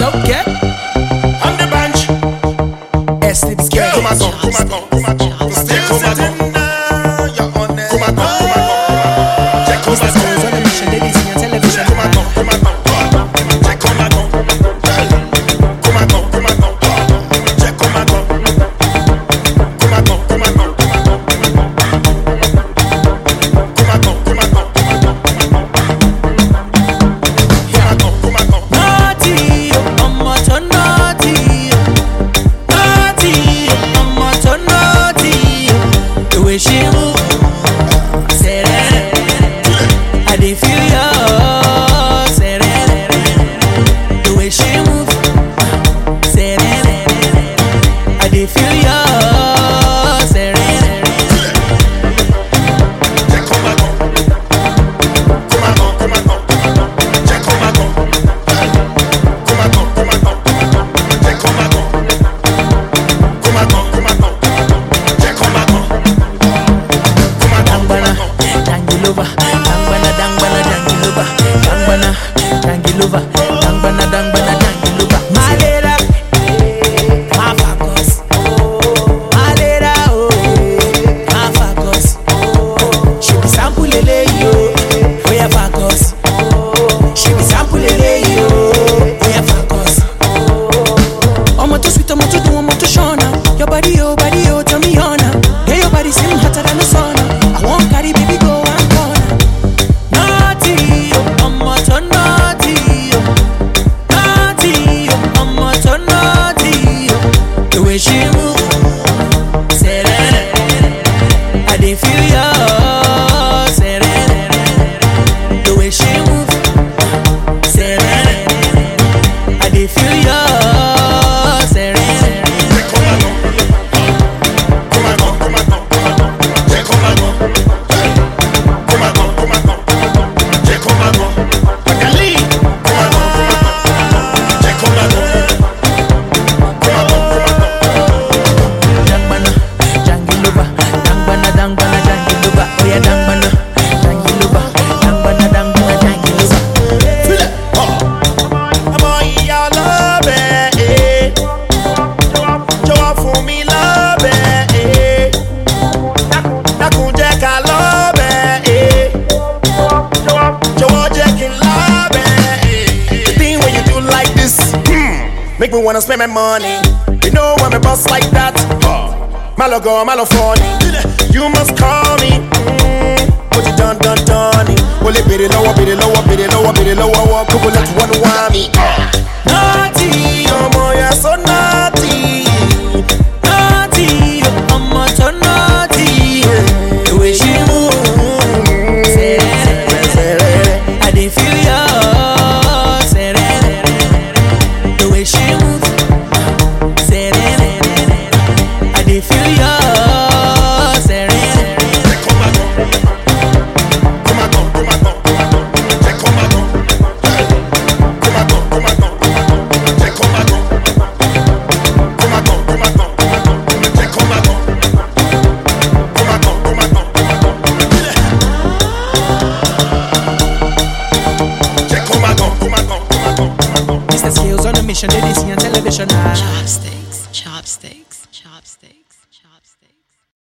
okay. On the bench. STB's Yeah, come on, Still sitting there, you're on it. Come on. Check Mr. Skills on a mission, they see on television. Come on. Check come on. Check come on. Naughty, I'm so naughty. Naughty, I'm so naughty. The way she move, I dey feel ya, the way she move, I dey feel ya, your body, oh, tell me honor. Yeah, your body seem hotter than the sun. I won't carry baby go and corner. Naughty, I'm so naughty. Naughty, I'm so naughty. The way she move, I dey feel ya, the way she move, I dey feel ya. Make me wanna spend my money. You know when me boss like that. Malo go, malo funny. You must call me. Put it done. Well, it be lower. Couple let one want me. Naughty, oh you're so naughty. Naughty, I'm so naughty. The way she move, I dey feel ya. The way she move, I dey feel ya. Mr. Skills on a mission, they see on television. Chopsticks.